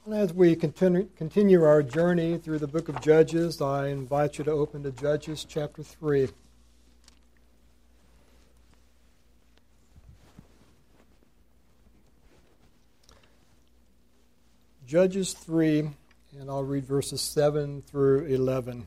As we continue our journey through the book of Judges, I invite you to open to Judges chapter 3. Judges 3, and I'll read verses 7 through 11.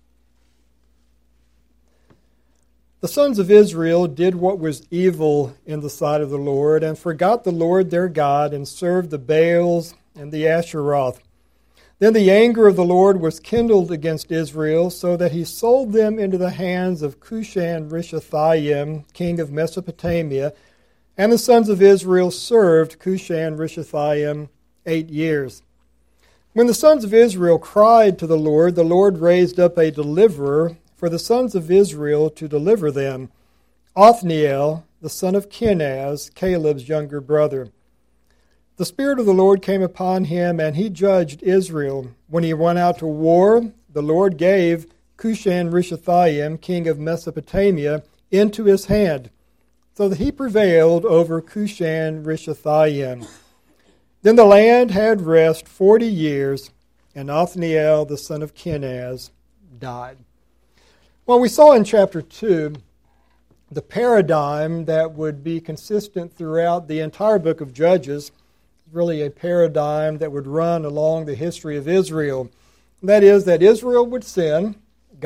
The sons of Israel did what was evil in the sight of the Lord, and forgot the Lord their God, and served the Baals and the Asheroth. Then the anger of the Lord was kindled against Israel, so that he sold them into the hands of Cushan-Rishathaim, king of Mesopotamia, and the sons of Israel served Cushan-Rishathaim 8 years. When the sons of Israel cried to the Lord raised up a deliverer for the sons of Israel to deliver them, Othniel, the son of Kenaz, Caleb's younger brother. The Spirit of the Lord came upon him, and he judged Israel. When he went out to war, the Lord gave Cushan-Rishathaim, king of Mesopotamia, into his hand, so that he prevailed over Cushan-Rishathaim. Then the land had rest 40 years, and Othniel, the son of Kenaz, died. Well, we saw in chapter 2 the paradigm that would be consistent throughout the entire book of Judges, really a paradigm that would run along the history of Israel. That is, that Israel would sin.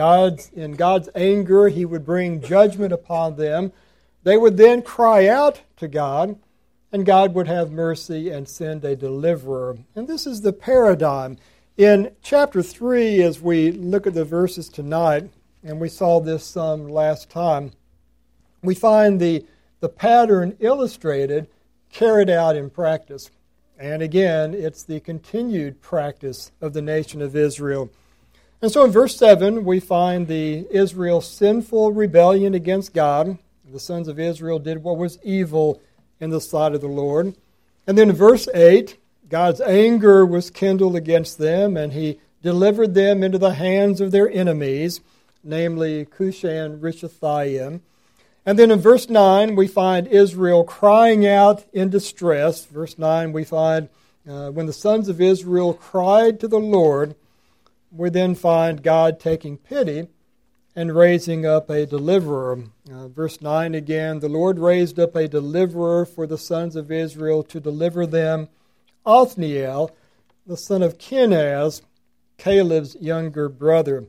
In God's anger, he would bring judgment upon them. They would then cry out to God, and God would have mercy and send a deliverer. And this is the paradigm. In chapter 3, as we look at the verses tonight, and we saw this some last time, we find the pattern illustrated, carried out in practice. And again, it's the continued practice of the nation of Israel. And so in verse 7, we find the Israel's sinful rebellion against God. The sons of Israel did what was evil in the sight of the Lord. And then in verse 8, God's anger was kindled against them, and he delivered them into the hands of their enemies, namely Cushan-Rishathaim. And then in verse 9, we find Israel crying out in distress. Verse 9, we find when the sons of Israel cried to the Lord, we then find God taking pity and raising up a deliverer. Verse 9 again, the Lord raised up a deliverer for the sons of Israel to deliver them, Othniel, the son of Kenaz, Caleb's younger brother.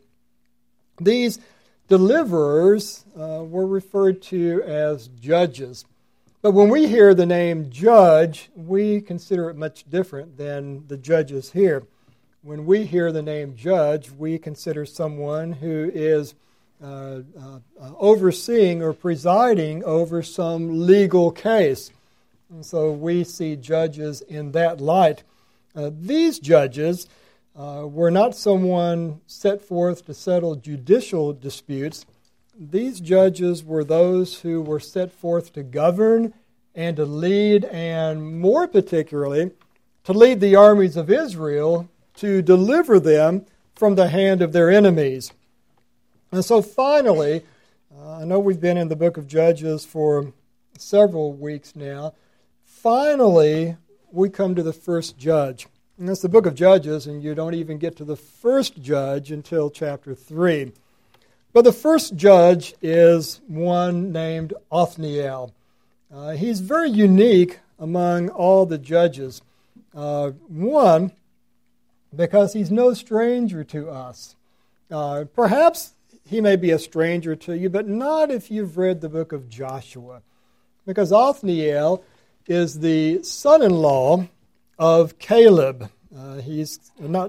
These deliverers were referred to as judges. But when we hear the name judge, we consider it much different than the judges here. When we hear the name judge, we consider someone who is overseeing or presiding over some legal case. And so we see judges in that light. These judges were not someone set forth to settle judicial disputes. These judges were those who were set forth to govern and to lead, and more particularly, to lead the armies of Israel to deliver them from the hand of their enemies. And so finally, I know we've been in the book of Judges for several weeks now. Finally, we come to the first judge. And that's the book of Judges, and you don't even get to the first judge until chapter 3. But the first judge is one named Othniel. He's very unique among all the judges. One, because he's no stranger to us. Perhaps he may be a stranger to you, but not if you've read the book of Joshua. Because Othniel is the son-in-law of Caleb. He's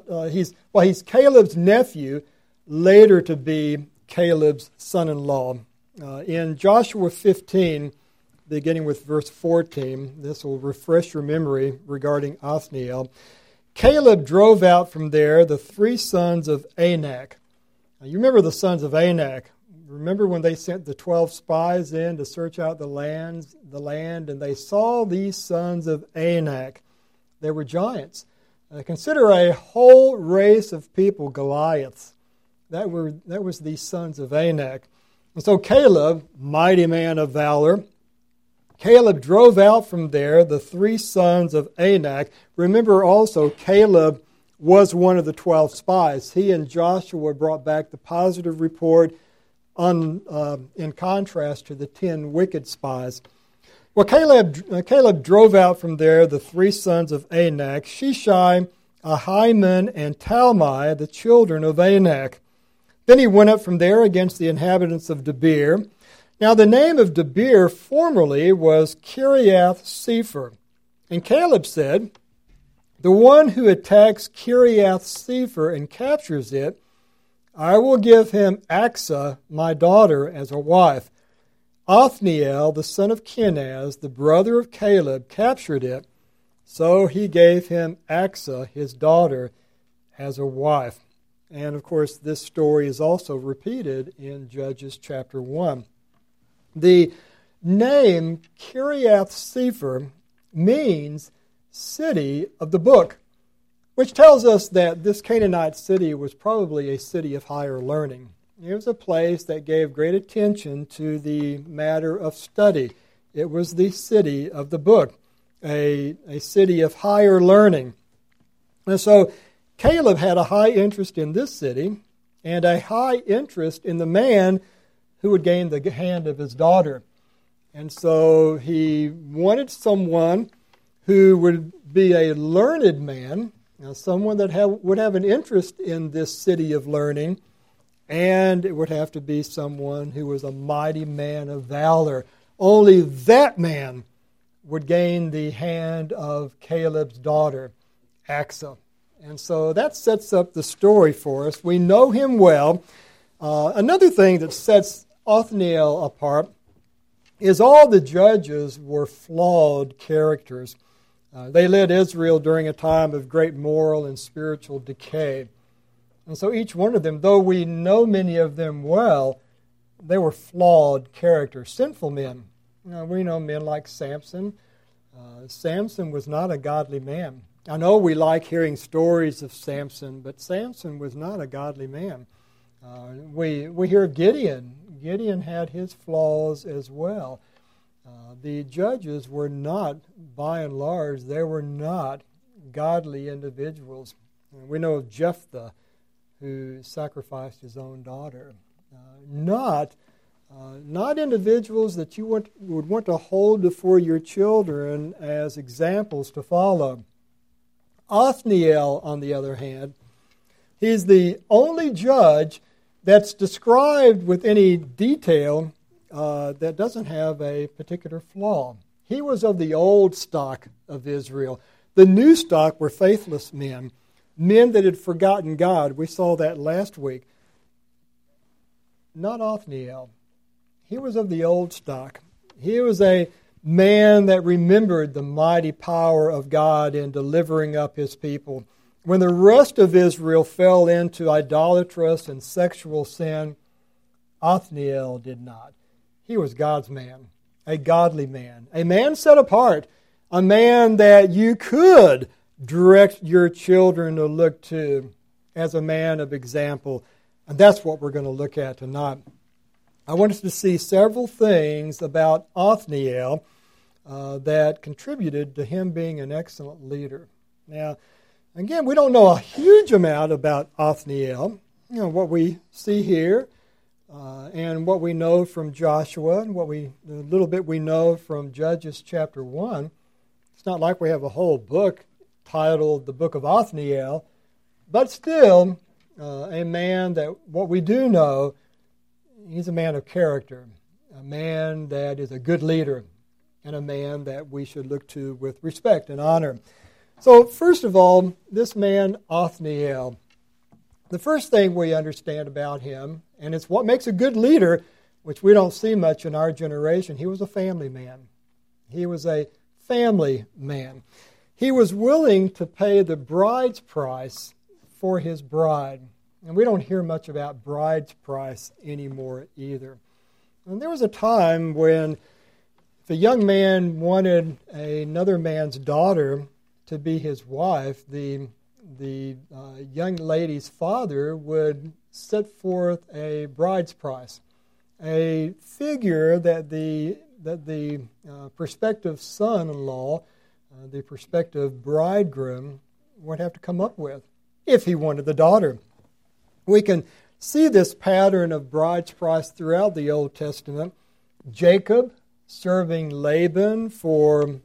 Caleb's nephew, later to be Caleb's son-in-law. In Joshua 15, beginning with verse 14, this will refresh your memory regarding Othniel. Caleb drove out from there the 3 sons of Anak. Now, you remember the sons of Anak. Remember when they sent the 12 spies in to search out the land, and they saw these sons of Anak. They were giants. Consider a whole race of people Goliaths. That was the sons of Anak. And so Caleb, mighty man of valor, Caleb drove out from there the 3 sons of Anak. Remember also, Caleb was one of the 12 spies. He and Joshua brought back the positive report in contrast to the 10 wicked spies. Well, Caleb drove out from there the 3 sons of Anak, Sheshai, Ahiman, and Talmai, the children of Anak. Then he went up from there against the inhabitants of Debir. Now the name of Debir formerly was Kiriath Sepher. And Caleb said, "The one who attacks Kiriath Sepher and captures it, I will give him Achsah, my daughter, as a wife." Othniel, the son of Kenaz, the brother of Caleb, captured it, so he gave him Achsah, his daughter, as a wife. And of course, this story is also repeated in Judges chapter 1. The name Kiriath Sepher means city of the book, which tells us that this Canaanite city was probably a city of higher learning. It was a place that gave great attention to the matter of study. It was the city of the book, a city of higher learning. And so Caleb had a high interest in this city and a high interest in the man who would gain the hand of his daughter. And so he wanted someone who would be a learned man, someone that would have an interest in this city of learning, and it would have to be someone who was a mighty man of valor. Only that man would gain the hand of Caleb's daughter, Achsah. And so that sets up the story for us. We know him well. Another thing that sets Othniel apart is all the judges were flawed characters. They led Israel during a time of great moral and spiritual decay. And so each one of them, though we know many of them well, they were flawed characters, sinful men. We know men like Samson. Samson was not a godly man. I know we like hearing stories of Samson, but Samson was not a godly man. We hear of Gideon. Gideon had his flaws as well. The judges were not, by and large, they were not godly individuals. We know of Jephthah, who sacrificed his own daughter. Not individuals that you would want to hold before your children as examples to follow. Othniel, on the other hand, he's the only judge that's described with any detail that doesn't have a particular flaw. He was of the old stock of Israel. The new stock were faithless men, men that had forgotten God. We saw that last week. Not Othniel. He was of the old stock. He was a man that remembered the mighty power of God in delivering up his people. When the rest of Israel fell into idolatrous and sexual sin, Othniel did not. He was God's man, a godly man, a man set apart, a man that you could direct your children to look to as a man of example. And that's what we're going to look at tonight. I want us to see several things about Othniel that contributed to him being an excellent leader. Now, again, we don't know a huge amount about Othniel. What we see here and what we know from Joshua and the little bit we know from Judges chapter 1. It's not like we have a whole book titled The Book of Othniel, but still a man that what we do know, he's a man of character, a man that is a good leader, and a man that we should look to with respect and honor. So first of all, this man Othniel, the first thing we understand about him, and it's what makes a good leader, which we don't see much in our generation, he was a family man. He was a family man. He was willing to pay the bride's price for his bride. And we don't hear much about bride's price anymore either. And there was a time when if a young man wanted another man's daughter to be his wife, the young lady's father would set forth a bride's price, a figure that the that the prospective son-in-law, the prospective bridegroom, would have to come up with if he wanted the daughter. We can see this pattern of bride's price throughout the Old Testament. Jacob serving Laban for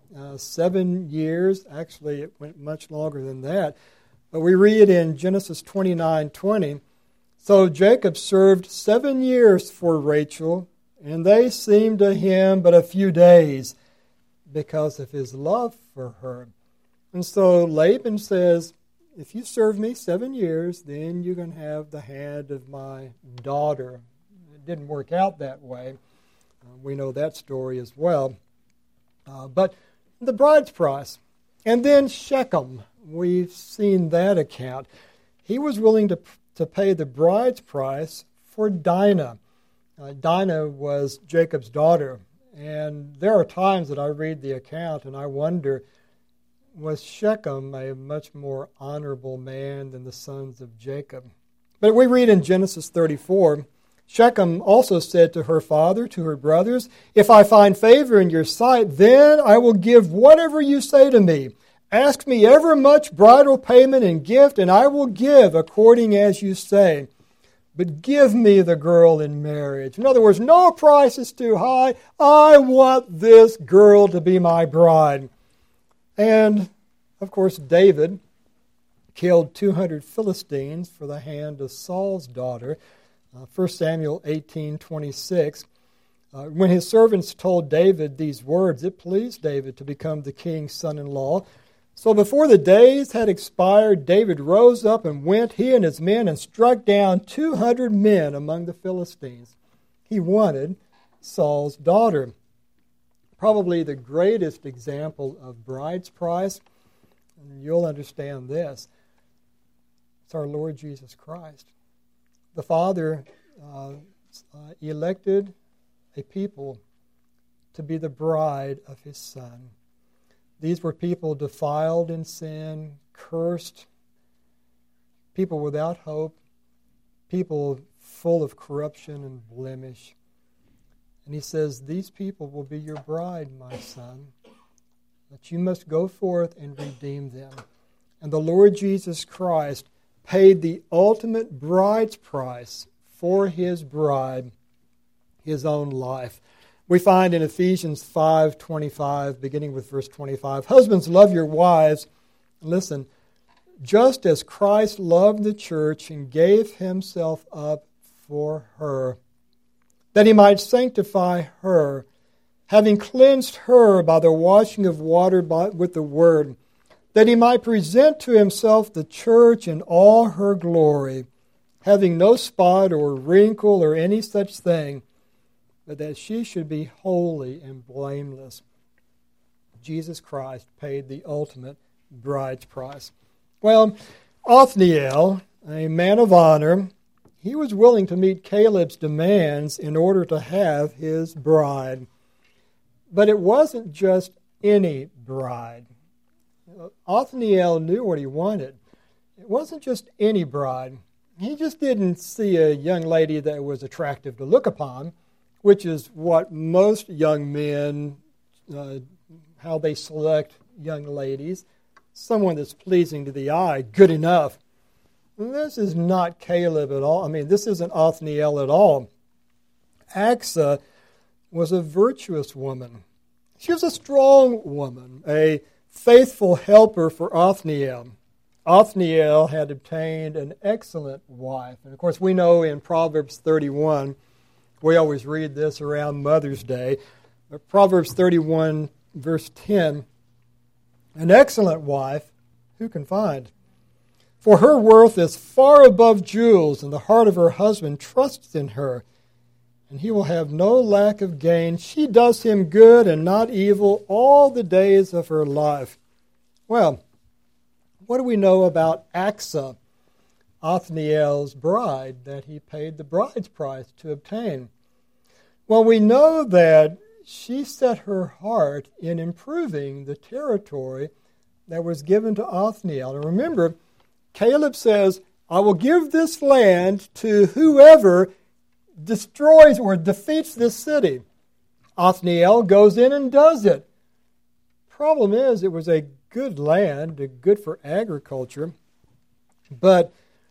7 years. Actually, it went much longer than that. But we read in Genesis 29:20, so Jacob served 7 years for Rachel, and they seemed to him but a few days because of his love for her. And so Laban says, if you serve me 7 years, then you're going to have the hand of my daughter. It didn't work out that way. We know that story as well. But the bride's price. And then Shechem, we've seen that account. He was willing to pay the bride's price for Dinah. Dinah was Jacob's daughter. And there are times that I read the account and I wonder, was Shechem a much more honorable man than the sons of Jacob? But we read in Genesis 34, Shechem also said to her father, to her brothers, if I find favor in your sight, then I will give whatever you say to me. Ask me ever much bridal payment and gift, and I will give according as you say. But give me the girl in marriage. In other words, no price is too high. I want this girl to be my bride. And, of course, David killed 200 Philistines for the hand of Saul's daughter. 1 Samuel 18:26. When his servants told David these words, it pleased David to become the king's son-in-law. So before the days had expired, David rose up and went, he and his men, and struck down 200 men among the Philistines. He wanted Saul's daughter. Probably the greatest example of bride's price, and you'll understand this, it's our Lord Jesus Christ. The Father elected a people to be the bride of His Son. These were people defiled in sin, cursed, people without hope, people full of corruption and blemish. And He says, these people will be your bride, my son, but you must go forth and redeem them. And the Lord Jesus Christ paid the ultimate bride's price for His bride, His own life. We find in Ephesians 5:25, beginning with verse 25, husbands, love your wives. Listen, just as Christ loved the church and gave Himself up for her, that He might sanctify her, having cleansed her by the washing of water with the word, that He might present to Himself the church in all her glory, having no spot or wrinkle or any such thing, but that she should be holy and blameless. Jesus Christ paid the ultimate bride's price. Well, Othniel, a man of honor, he was willing to meet Caleb's demands in order to have his bride. But it wasn't just any bride. Othniel knew what he wanted. It wasn't just any bride. He just didn't see a young lady that was attractive to look upon, which is what most young men, how they select young ladies. Someone that's pleasing to the eye, good enough. And this is not Caleb at all. I mean, this isn't Othniel at all. Achsah was a virtuous woman. She was a strong woman, a faithful helper for Othniel. Othniel had obtained an excellent wife. And of course, we know in Proverbs 31, we always read this around Mother's Day. Proverbs 31, verse 10, an excellent wife, who can find? For her worth is far above jewels, and the heart of her husband trusts in her, and he will have no lack of gain. She does him good and not evil all the days of her life. Well, what do we know about Achsah, Othniel's bride, that he paid the bride's price to obtain? Well, we know that she set her heart in improving the territory that was given to Othniel. And remember, Caleb says, I will give this land to whoever destroys or defeats this city. Othniel goes in and does it. Problem is, it was a good land, good for agriculture, but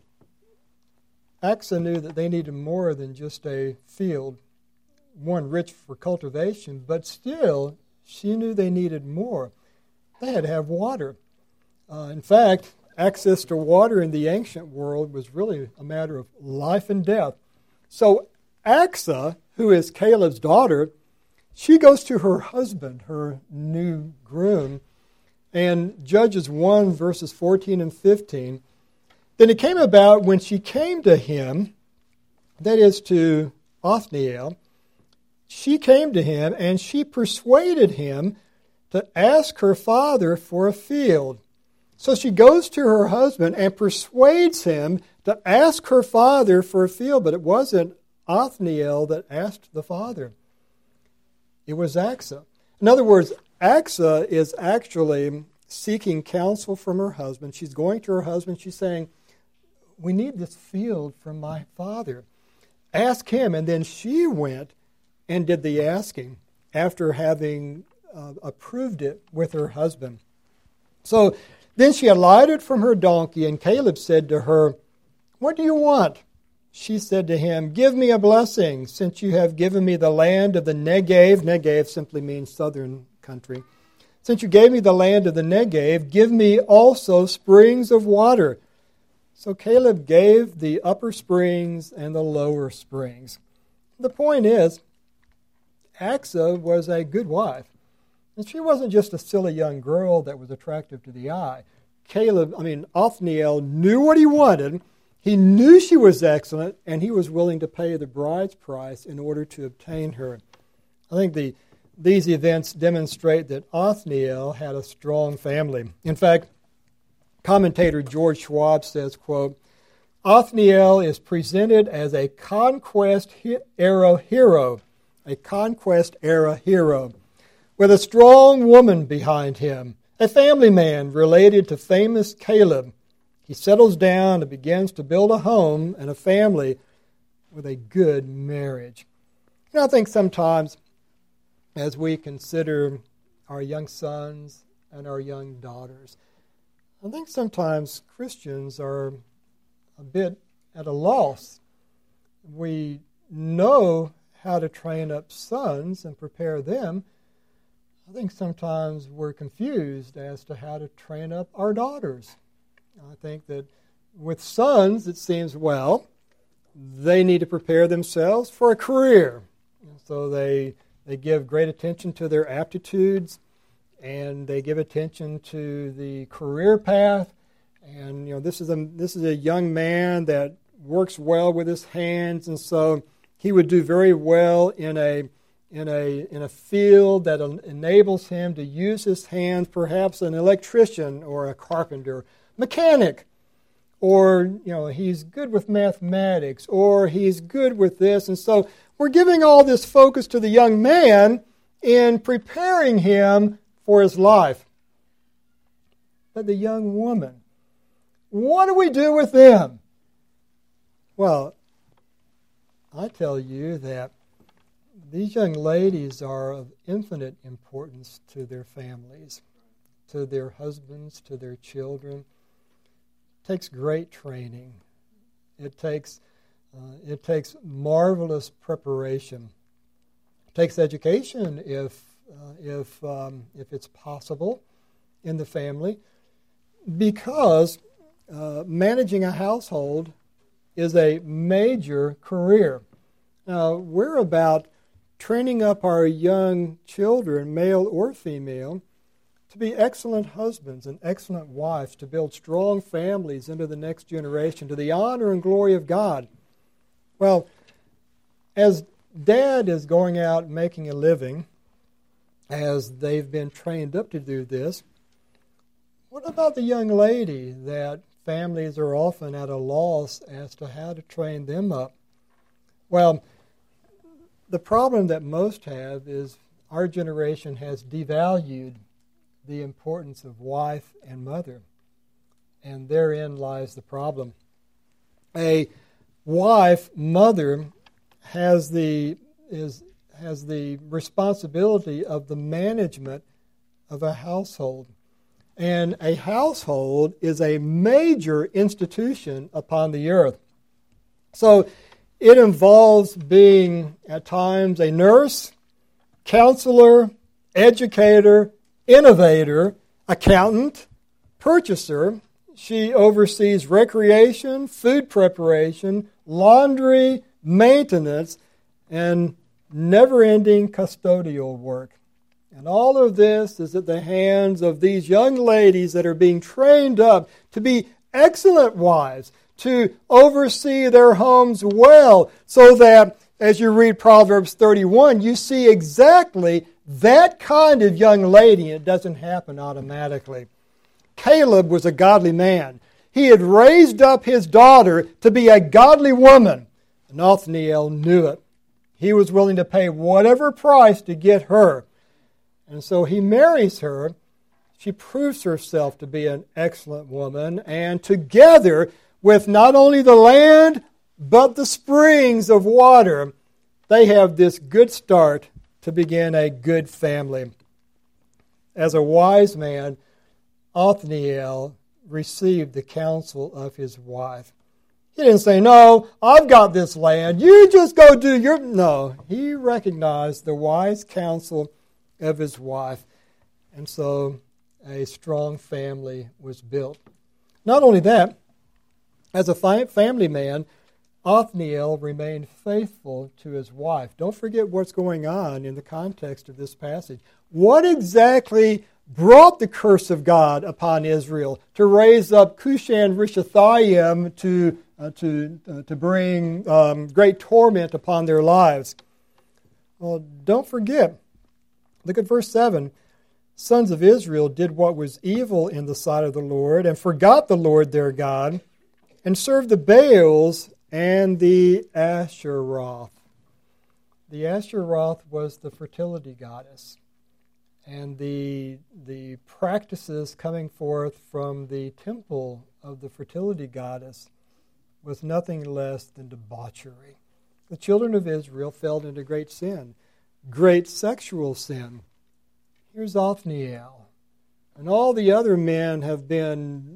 Achsah knew that they needed more than just a field, one rich for cultivation, but still, she knew they needed more. They had to have water. In fact, access to water in the ancient world was really a matter of life and death. So Achsah, who is Caleb's daughter, she goes to her husband, her new groom, and Judges 1, verses 14 and 15. Then it came about when she came to him, that is to Othniel, she came to him and she persuaded him to ask her father for a field. So she goes to her husband and persuades him to ask her father for a field, but it wasn't Othniel that asked the father. It was Achsah. In other words, Achsah is actually seeking counsel from her husband. She's going to her husband. She's saying, we need this field from my father. Ask him. And then she went and did the asking after having approved it with her husband. So then she alighted from her donkey, and Caleb said to her, what do you want? She said to him, give me a blessing, since you have given me the land of the Negev. Negev simply means southern country. Since you gave me the land of the Negev, give me also springs of water. So Caleb gave the upper springs and the lower springs. The point is, Achsah was a good wife. And she wasn't just a silly young girl that was attractive to the eye. Othniel knew what he wanted. He knew she was excellent, and he was willing to pay the bride's price in order to obtain her. I think these events demonstrate that Othniel had a strong family. In fact, commentator George Schwab says, quote, Othniel is presented as a conquest-era hero, with a strong woman behind him, a family man related to famous Caleb. He settles down and begins to build a home and a family with a good marriage. I think sometimes as we consider our young sons and our young daughters, I think sometimes Christians are a bit at a loss. We know how to train up sons and prepare them. I think sometimes we're confused as to how to train up our daughters. I think that with sons, it seems, well, they need to prepare themselves for a career. And so they give great attention to their aptitudes, and they give attention to the career path. And this is a young man that works well with his hands, and so he would do very well in a field that enables him to use his hands, perhaps an electrician or a carpenter, mechanic, or he's good with mathematics, or he's good with this. And so we're giving all this focus to the young man in preparing him for his life. But the young woman, what do we do with them? Well, I tell you that these young ladies are of infinite importance to their families, to their husbands, to their children. It takes great training. It takes marvelous preparation. It takes education if it's possible in the family, because managing a household is a major career. Now, we're about training up our young children, male or female, to be excellent husbands and excellent wives, to build strong families into the next generation, to the honor and glory of God. Well, as Dad is going out making a living, as they've been trained up to do this, what about the young lady that families are often at a loss as to how to train them up? Well, the problem that most have is our generation has devalued the importance of wife and mother, and therein lies the problem. A wife, mother, has has the responsibility of the management of a household. And a household is a major institution upon the earth. So it involves being, at times, a nurse, counselor, educator, innovator, accountant, purchaser. She oversees recreation, food preparation, laundry, maintenance, and never-ending custodial work. And all of this is at the hands of these young ladies that are being trained up to be excellent wives, to oversee their homes well, so that, as you read Proverbs 31, you see exactly that kind of young lady. It doesn't happen automatically. Caleb was a godly man. He had raised up his daughter to be a godly woman, and Othniel knew it. He was willing to pay whatever price to get her. And so he marries her. She proves herself to be an excellent woman, and together with not only the land, but the springs of water, they have this good start to begin a good family. As a wise man, Othniel received the counsel of his wife. He didn't say, no, I've got this land, you just go do your... No, he recognized the wise counsel of his wife. And so a strong family was built. Not only that, as a family man, Othniel remained faithful to his wife. Don't forget what's going on in the context of this passage. What exactly brought the curse of God upon Israel to raise up Cushan-Rishathaim to bring great torment upon their lives? Well, don't forget. Look at verse 7. Sons of Israel did what was evil in the sight of the Lord and forgot the Lord their God and served the Baals and the Asheroth. The Asheroth was the fertility goddess. And the practices coming forth from the temple of the fertility goddess was nothing less than debauchery. The children of Israel fell into great sin, great sexual sin. Here's Othniel. And all the other men have been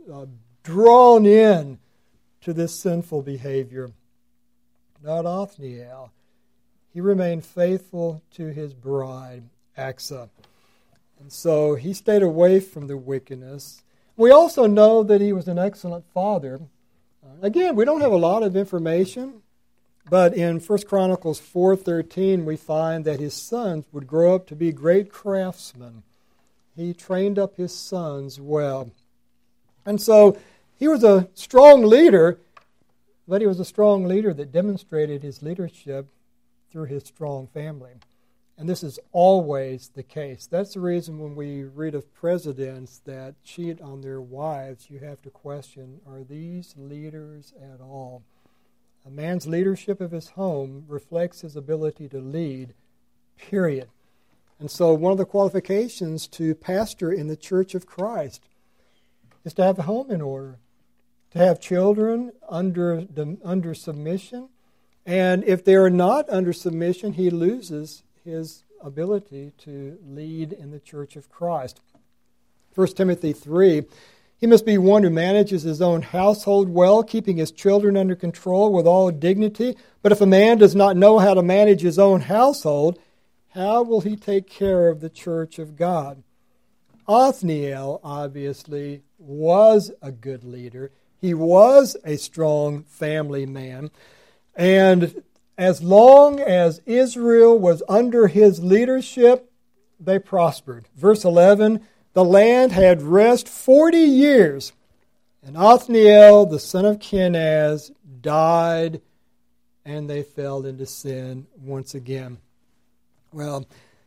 drawn in to this sinful behavior. Not Othniel. He remained faithful to his bride, Achsah. And so he stayed away from the wickedness. We also know that he was an excellent father. Again, we don't have a lot of information, but in 1 Chronicles 4:13 we find that his sons would grow up to be great craftsmen. He trained up his sons well. And so he was a strong leader, but he was a strong leader that demonstrated his leadership through his strong family. And this is always the case. That's the reason when we read of presidents that cheat on their wives, you have to question, are these leaders at all? A man's leadership of his home reflects his ability to lead, period. And so one of the qualifications to pastor in the Church of Christ is to have the home in order, to have children under submission. And if they are not under submission, he loses his ability to lead in the Church of Christ. 1 Timothy 3, he must be one who manages his own household well, keeping his children under control with all dignity. But if a man does not know how to manage his own household, how will he take care of the church of God? Othniel, obviously, was a good leader. He was a strong family man. And as long as Israel was under his leadership, they prospered. Verse 11, the land had rest 40 years, and Othniel, the son of Kenaz, died, and they fell into sin once again. Well,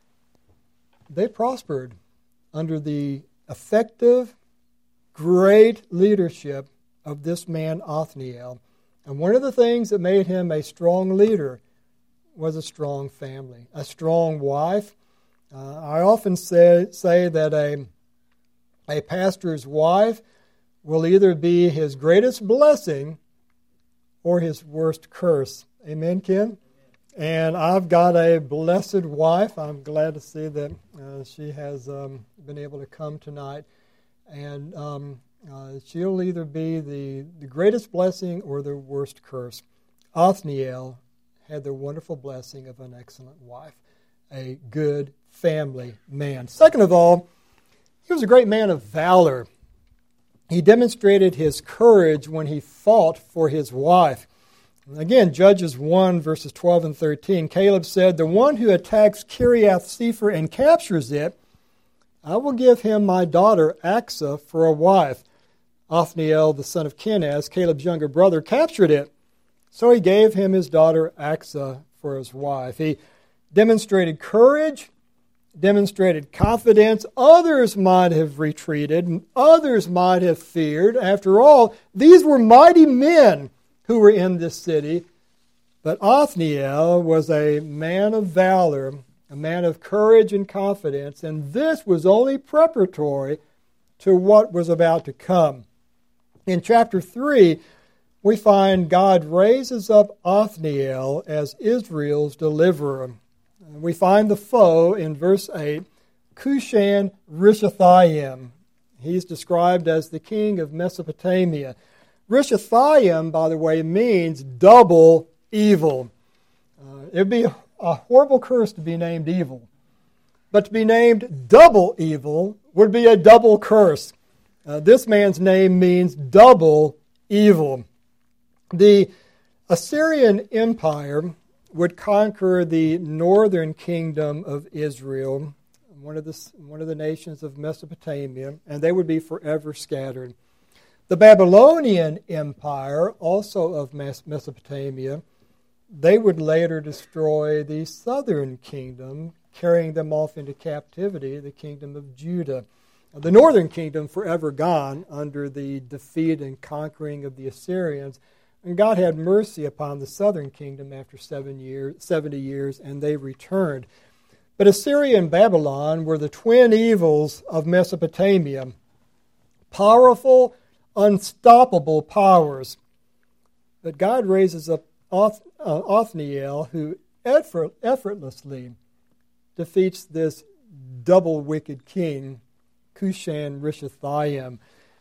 they prospered under the effective, great leadership of this man Othniel. And one of the things that made him a strong leader was a strong family, a strong wife. I often say that a pastor's wife will either be his greatest blessing or his worst curse. Amen, Ken? And I've got a blessed wife. I'm glad to see that she has been able to come tonight. And she'll either be the greatest blessing or the worst curse. Othniel had the wonderful blessing of an excellent wife, a good family man. Second of all, he was a great man of valor. He demonstrated his courage when he fought for his wife. Again, Judges 1, verses 12 and 13, Caleb said, "The one who attacks Kiriath-Sepher and captures it, I will give him my daughter Achsah for a wife." Othniel, the son of Kenaz, Caleb's younger brother, captured it. So he gave him his daughter Achsah for his wife. He demonstrated courage, demonstrated confidence. Others might have retreated. Others might have feared. After all, these were mighty men who were in this city. But Othniel was a man of valor, a man of courage and confidence, and this was only preparatory to what was about to come. In chapter 3, we find God raises up Othniel as Israel's deliverer. We find the foe in verse 8, Cushan-Rishathaim. He's described as the king of Mesopotamia. Rishathaim, by the way, means double evil. It would be a horrible curse to be named evil. But to be named double evil would be a double curse. This man's name means double evil. The Assyrian Empire would conquer the northern kingdom of Israel, one of the nations of Mesopotamia, and they would be forever scattered. The Babylonian Empire, also of Mesopotamia, they would later destroy the southern kingdom, carrying them off into captivity, the kingdom of Judah. The northern kingdom forever gone under the defeat and conquering of the Assyrians. And God had mercy upon the southern kingdom after 70 years, and they returned. But Assyria and Babylon were the twin evils of Mesopotamia. Powerful, unstoppable powers. But God raises up Othniel, who effortlessly defeats this double wicked king, Cushan-Rishathaim.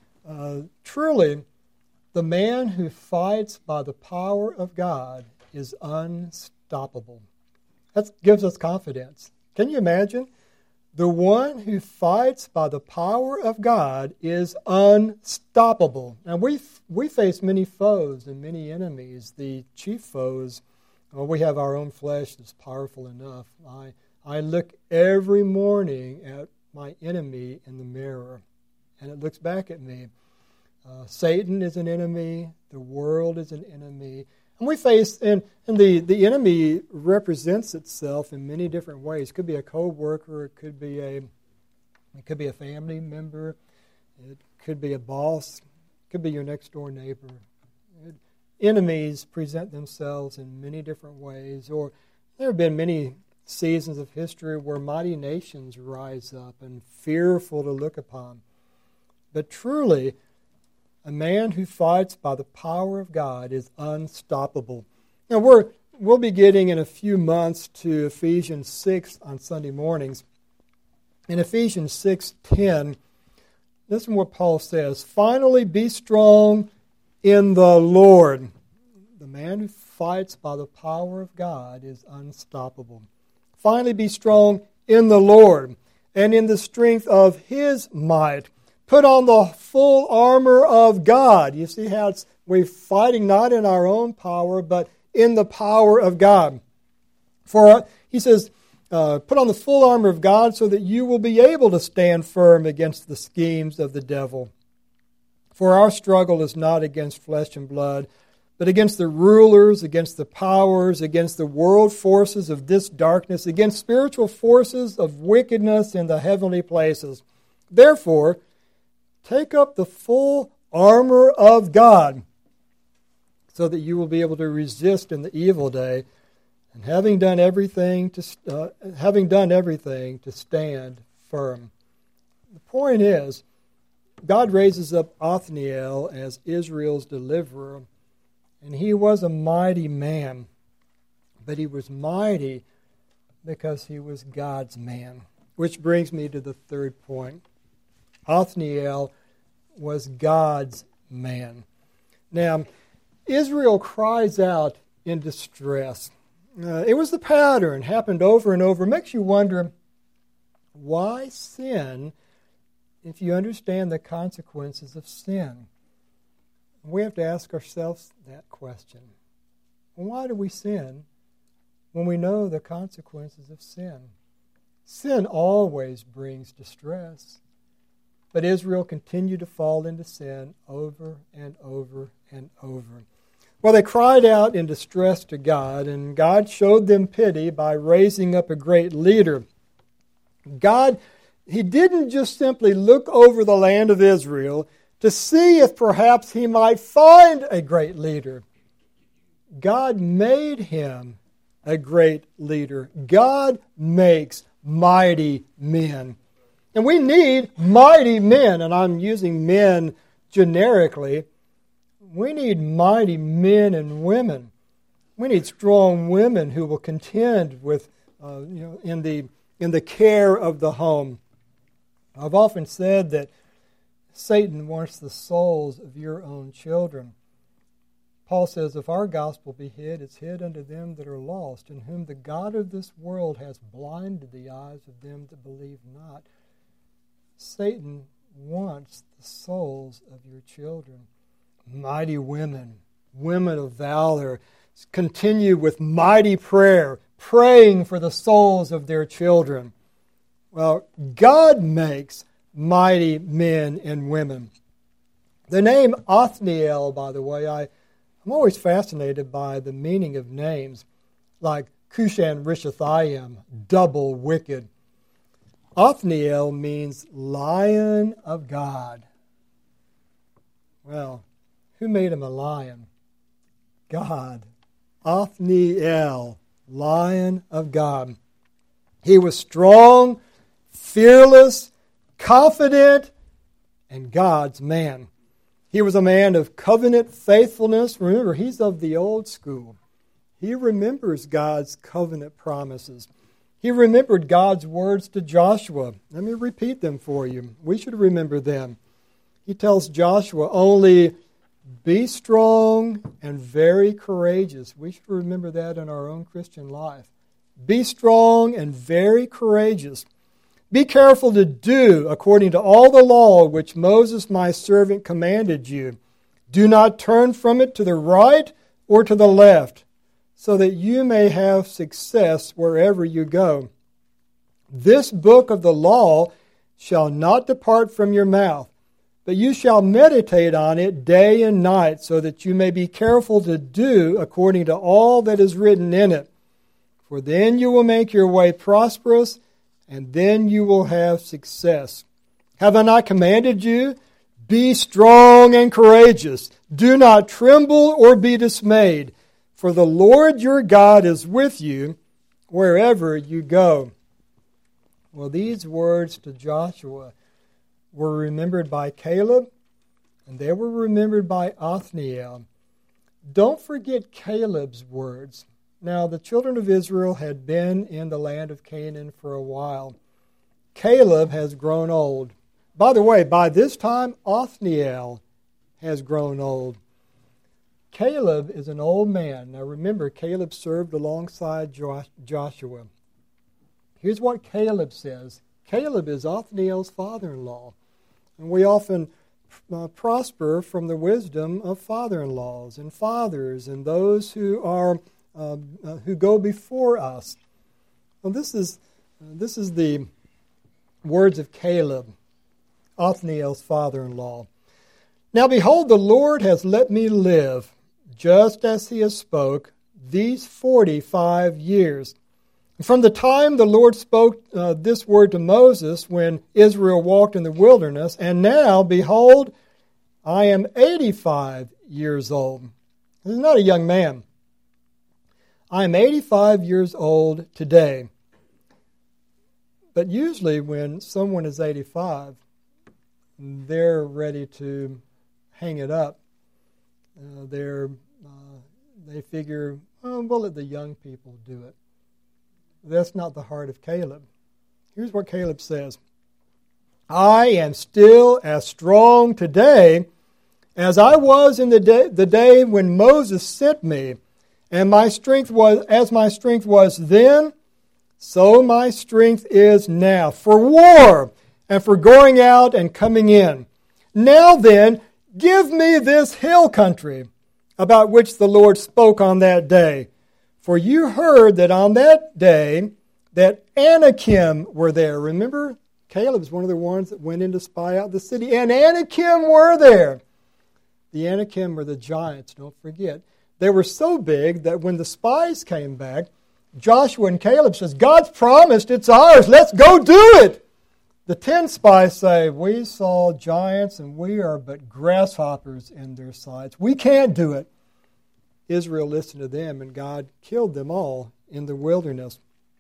Truly, the man who fights by the power of God is unstoppable. That gives us confidence. Can you imagine? The one who fights by the power of God is unstoppable. Now, we face many foes and many enemies. The chief foes, we have our own flesh that's powerful enough. I look every morning at my enemy in the mirror, and it looks back at me. Satan is an enemy. The world is an enemy. And we face, and the enemy represents itself in many different ways. It could be a co-worker. It could be a family member. It could be a boss. It could be your next door neighbor. Enemies present themselves in many different ways. Or there have been many seasons of history where mighty nations rise up and fearful to look upon. But truly, a man who fights by the power of God is unstoppable. Now, we'll be getting in a few months to Ephesians 6 on Sunday mornings. In Ephesians 6:10, listen to what Paul says. "Finally, be strong in the Lord." The man who fights by the power of God is unstoppable. Finally, be strong in the Lord and in the strength of His might. Put on the full armor of God. You see how we're fighting not in our own power, but in the power of God. For, he says, put on the full armor of God so that you will be able to stand firm against the schemes of the devil. For our struggle is not against flesh and blood, but against the rulers, against the powers, against the world forces of this darkness, against spiritual forces of wickedness in the heavenly places. Therefore, take up the full armor of God so that you will be able to resist in the evil day, and having done everything to stand firm. The point is, God raises up Othniel as Israel's deliverer, and he was a mighty man. but he was mighty because he was God's man. Which brings me to the third point. Othniel was God's man. Now, Israel cries out in distress. It was the pattern, happened over and over. It makes you wonder, why sin if you understand the consequences of sin? We have to ask ourselves that question. Why do we sin when we know the consequences of sin? Sin always brings distress. But Israel continued to fall into sin over and over and over. Well, they cried out in distress to God, and God showed them pity by raising up a great leader. God, He didn't just simply look over the land of Israel to see if perhaps He might find a great leader. God made him a great leader. God makes mighty men. And we need mighty men, and I'm using men generically. We need mighty men and women. We need strong women who will contend with, in the care of the home. I've often said that Satan wants the souls of your own children. Paul says, if our gospel be hid, it's hid unto them that are lost, in whom the God of this world has blinded the eyes of them that believe not. Satan wants the souls of your children. Mighty women, women of valor, continue with mighty prayer, praying for the souls of their children. Well, God makes mighty men and women. The name Othniel, by the way, I'm always fascinated by the meaning of names, like Cushan Rishathaim, double wicked. Othniel means lion of God. Well, who made him a lion? God. Othniel, lion of God. He was strong, fearless, confident, and God's man. He was a man of covenant faithfulness. Remember, he's of the old school. He remembers God's covenant promises. He remembered God's words to Joshua. Let me repeat them for you. We should remember them. He tells Joshua, only be strong and very courageous. We should remember that in our own Christian life. Be strong and very courageous. Be careful to do according to all the law which Moses my servant commanded you. Do not turn from it to the right or to the left, so that you may have success wherever you go. This book of the law shall not depart from your mouth, but you shall meditate on it day and night, so that you may be careful to do according to all that is written in it. For then you will make your way prosperous, and then you will have success. Have I not commanded you? Be strong and courageous. Do not tremble or be dismayed, for the Lord your God is with you wherever you go. Well, these words to Joshua were remembered by Caleb, and they were remembered by Othniel. Don't forget Caleb's words. Now, the children of Israel had been in the land of Canaan for a while. Caleb has grown old. By the way, by this time, Othniel has grown old. Caleb is an old man. Now remember, Caleb served alongside Joshua. Here's what Caleb says. Caleb is Othniel's father-in-law. And we often prosper from the wisdom of father-in-laws and fathers and those who go before us. Well, this is the words of Caleb, Othniel's father-in-law. Now behold, the Lord has let me live, just as he has spoke, these 45 years. From the time the Lord spoke this word to Moses when Israel walked in the wilderness, and now, behold, I am 85 years old. This is not a young man. I am 85 years old today. But usually when someone is 85, they're ready to hang it up. They're they figure, oh, we'll let the young people do it. That's not the heart of Caleb. Here's what Caleb says. I am still as strong today as I was in the day when Moses sent me, and my strength was then, so my strength is now, for war and for going out and coming in. Now then, give me this hill country about which the Lord spoke on that day. For you heard that on that day that Anakim were there. Remember, Caleb's one of the ones that went in to spy out the city, and Anakim were there. The Anakim were the giants, don't forget. They were so big that when the spies came back, Joshua and Caleb says, God's promised, it's ours, let's go do it. The 10 spies say, we saw giants and we are but grasshoppers in their sights. We can't do it. Israel listened to them and God killed them all in the wilderness.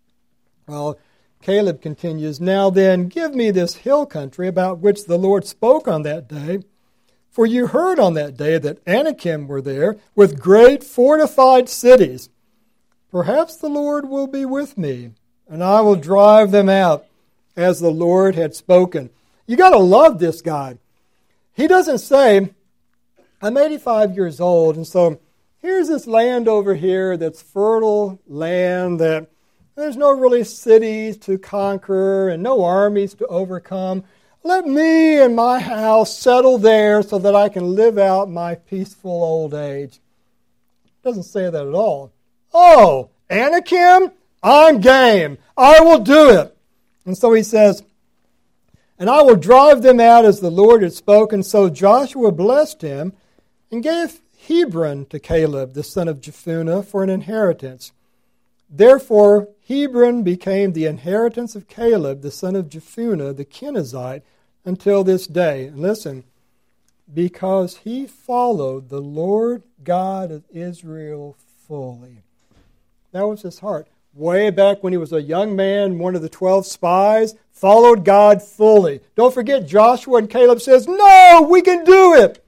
Well, Caleb continues, now then, give me this hill country about which the Lord spoke on that day. For you heard on that day that Anakim were there with great fortified cities. Perhaps the Lord will be with me, and I will drive them out as the Lord had spoken. You got to love this guy. He doesn't say, I'm 85 years old, and so here's this land over here that's fertile land that there's no really cities to conquer and no armies to overcome. Let me and my house settle there so that I can live out my peaceful old age. It doesn't say that at all. Oh, Anakim, I'm game. I will do it. And so he says, and I will drive them out as the Lord had spoken. So Joshua blessed him and gave Hebron to Caleb, the son of Jephunneh, for an inheritance. Therefore, Hebron became the inheritance of Caleb, the son of Jephunneh, the Kenizzite, until this day. And listen, because he followed the Lord God of Israel fully. That was his heart. Way back when he was a young man, one of the 12 spies, followed God fully. Don't forget, Joshua and Caleb says, no, we can do it.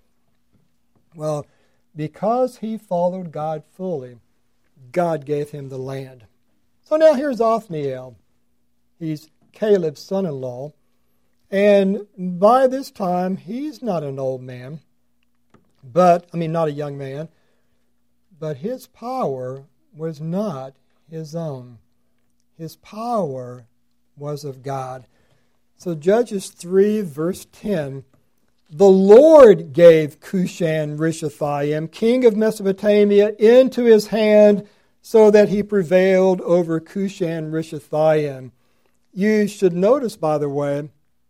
Well, because he followed God fully, God gave him the land. So now here's Othniel. He's Caleb's son-in-law. And by this time, he's not an old man, not a young man, but his power was not his own. His power was of God. So Judges 3, verse 10, the Lord gave Cushan-Rishathaim, king of Mesopotamia, into his hand so that he prevailed over Cushan-Rishathaim. You should notice, by the way,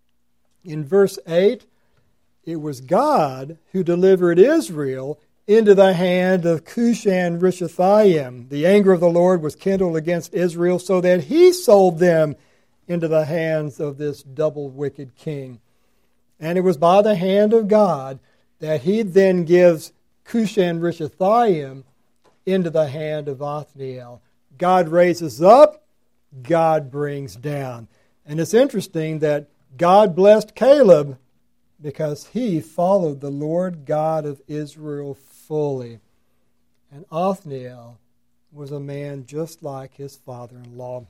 in verse 8, it was God who delivered Israel into the hand of Cushan-Rishathaim. The anger of the Lord was kindled against Israel so that he sold them into the hands of this double wicked king. And it was by the hand of God that he then gives Cushan-Rishathaim into the hand of Othniel. God raises up, God brings down. And it's interesting that God blessed Caleb because he followed the Lord God of Israel fully. And Othniel was a man just like his father-in-law.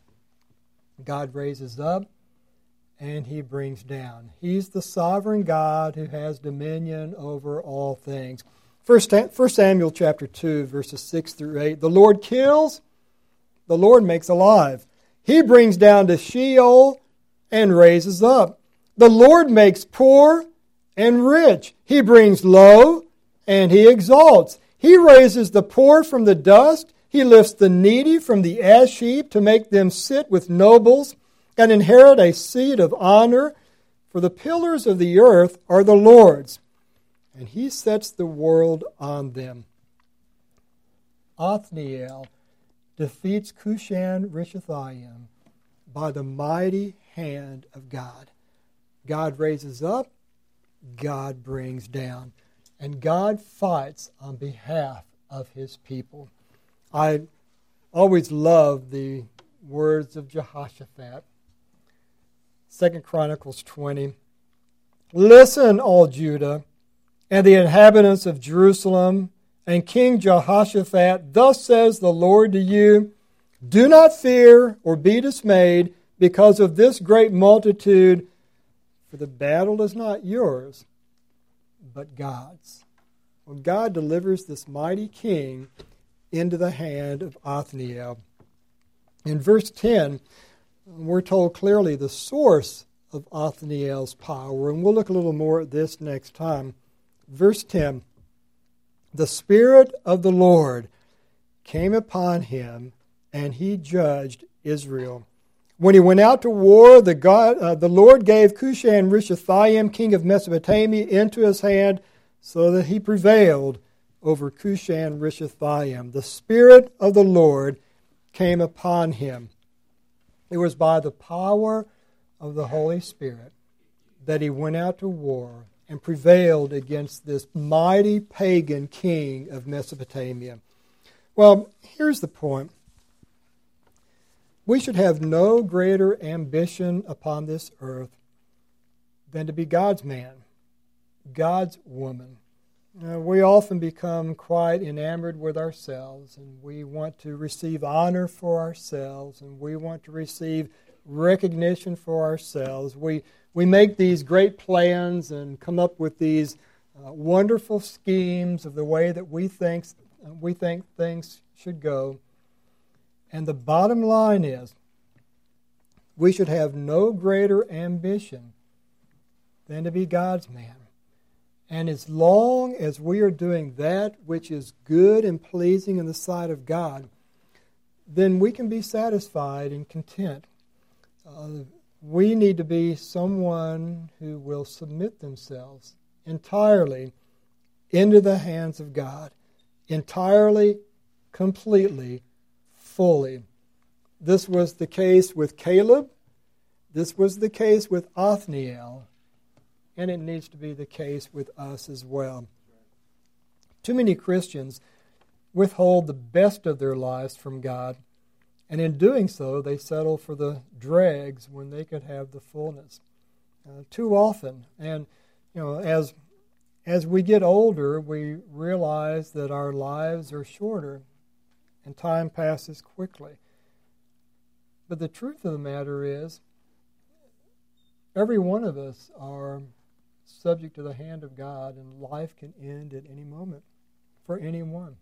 God raises up and he brings down. He's the sovereign God who has dominion over all things. 1 Samuel chapter 2, verses 6 through 8. The Lord kills, the Lord makes alive. He brings down to Sheol and raises up. The Lord makes poor and rich. He brings low and he exalts. He raises the poor from the dust. He lifts the needy from the ash heap to make them sit with nobles and inherit a seat of honor. For the pillars of the earth are the Lord's, and he sets the world on them. Othniel defeats Cushan-Rishathaim by the mighty hand of God. God raises up, God brings down, and God fights on behalf of his people. I always love the words of Jehoshaphat. 2 Chronicles 20. Listen, all Judah, and the inhabitants of Jerusalem, And King Jehoshaphat, thus says the Lord to you, do not fear or be dismayed because of this great multitude, for the battle is not yours, but God's. Well, God delivers this mighty king into the hand of Othniel. In verse 10, we're told clearly the source of Othniel's power, and we'll look a little more at this next time. Verse 10, the Spirit of the Lord came upon him, and he judged Israel. When he went out to war, the Lord gave Cushan-Rishathaim, king of Mesopotamia, into his hand, so that he prevailed over Cushan-Rishathaim. The Spirit of the Lord came upon him. It was by the power of the Holy Spirit that he went out to war and prevailed against this mighty pagan king of Mesopotamia. Well, here's the point. We should have no greater ambition upon this earth than to be God's man, God's woman. We often become quite enamored with ourselves, and we want to receive honor for ourselves, and we want to receive recognition for ourselves. We make these great plans and come up with these wonderful schemes of the way that we think things should go. And the bottom line is, we should have no greater ambition than to be God's man. And as long as we are doing that which is good and pleasing in the sight of God, then we can be satisfied and content. We need to be someone who will submit themselves entirely into the hands of God, entirely, completely, fully. This was the case with Caleb. This was the case with Othniel. And it needs to be the case with us as well. Too many Christians withhold the best of their lives from God, and in doing so, they settle for the dregs when they could have the fullness. Too often, and as we get older, we realize that our lives are shorter, and time passes quickly. But the truth of the matter is, every one of us are subject to the hand of God, and life can end at any moment for anyone.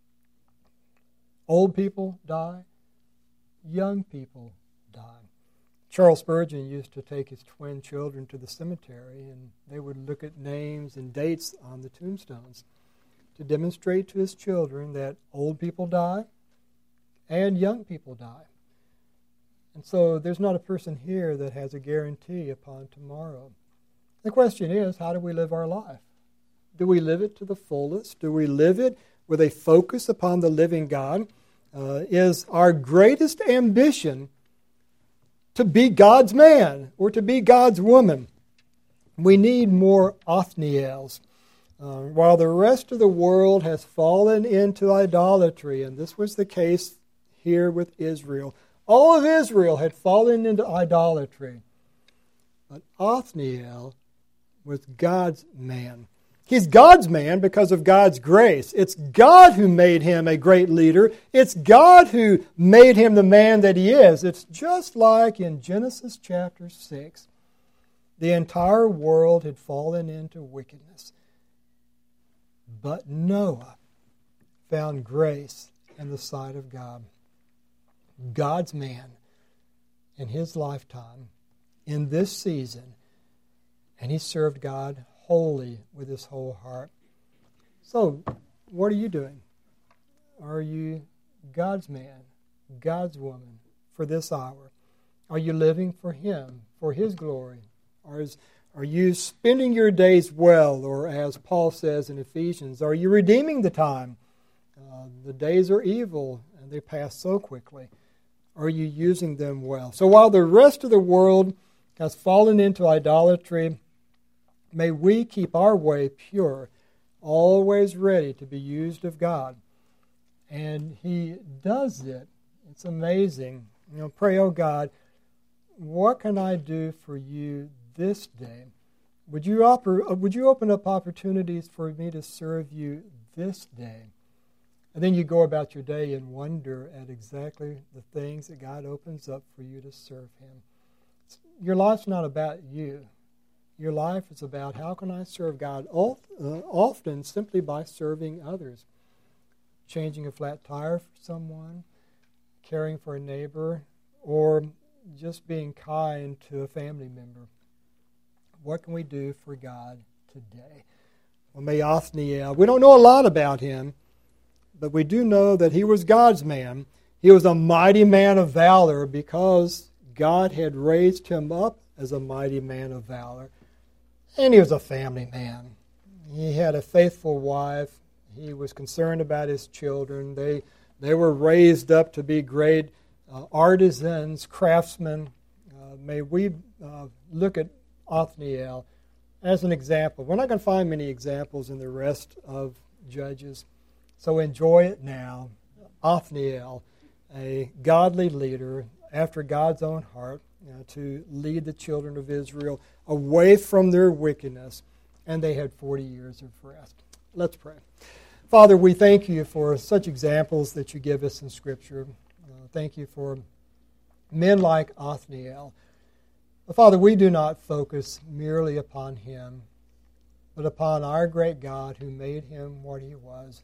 Old people die. Young people die. Charles Spurgeon used to take his twin children to the cemetery, and they would look at names and dates on the tombstones to demonstrate to his children that old people die and young people die. And so there's not a person here that has a guarantee upon tomorrow. The question is, how do we live our life? Do we live it to the fullest? Do we live it with a focus upon the living God? Is our greatest ambition to be God's man or to be God's woman? We need more Othniels. While the rest of the world has fallen into idolatry, and this was the case here with Israel, all of Israel had fallen into idolatry. But Othniel was God's man. He's God's man because of God's grace. It's God who made him a great leader. It's God who made him the man that he is. It's just like in Genesis chapter 6. The entire world had fallen into wickedness. But Noah found grace in the sight of God. God's man in his lifetime, in this season, and he served God wholly with his whole heart. So, what are you doing? Are you God's man, God's woman for this hour? Are you living for him, for his glory? Are you spending your days well, or as Paul says in Ephesians, are you redeeming the time? The days are evil, and they pass so quickly. Are you using them well? So while the rest of the world has fallen into idolatry, may we keep our way pure, always ready to be used of God. And he does it. It's amazing. Pray, oh God, what can I do for you this day? Would you open up opportunities for me to serve you this day. And then you go about your day and wonder at exactly the things that God opens up for you to serve Him. Your life's not about you. Your life is about how can I serve God, often simply by serving others. Changing a flat tire for someone, caring for a neighbor, or just being kind to a family member. What can we do for God today? Well, may Othniel, we don't know a lot about him, but we do know that he was God's man. He was a mighty man of valor because God had raised him up as a mighty man of valor. And he was a family man. He had a faithful wife. He was concerned about his children. They were raised up to be great artisans, craftsmen. May we look at Othniel as an example. We're not going to find many examples in the rest of Judges, so enjoy it now. Othniel, a godly leader after God's own heart, to lead the children of Israel away from their wickedness, and they had 40 years of rest. Let's pray. Father, we thank you for such examples that you give us in Scripture. Thank you for men like Othniel. But Father, we do not focus merely upon him, but upon our great God who made him what he was.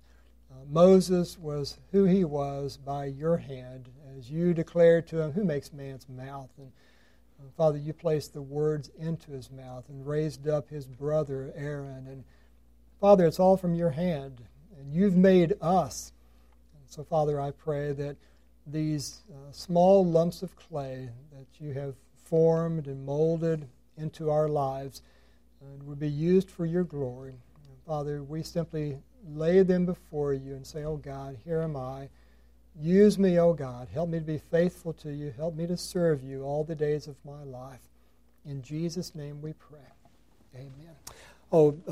Moses was who he was by your hand, as you declared to him, who makes man's mouth? And Father, you placed the words into his mouth and raised up his brother Aaron. And Father, it's all from your hand. And you've made us. And so, Father, I pray that these small lumps of clay that you have formed and molded into our lives would be used for your glory. And Father, we simply lay them before you and say, oh God, here am I. Use me, oh God. Help me to be faithful to you. Help me to serve you all the days of my life. In Jesus' name we pray. Amen. Oh.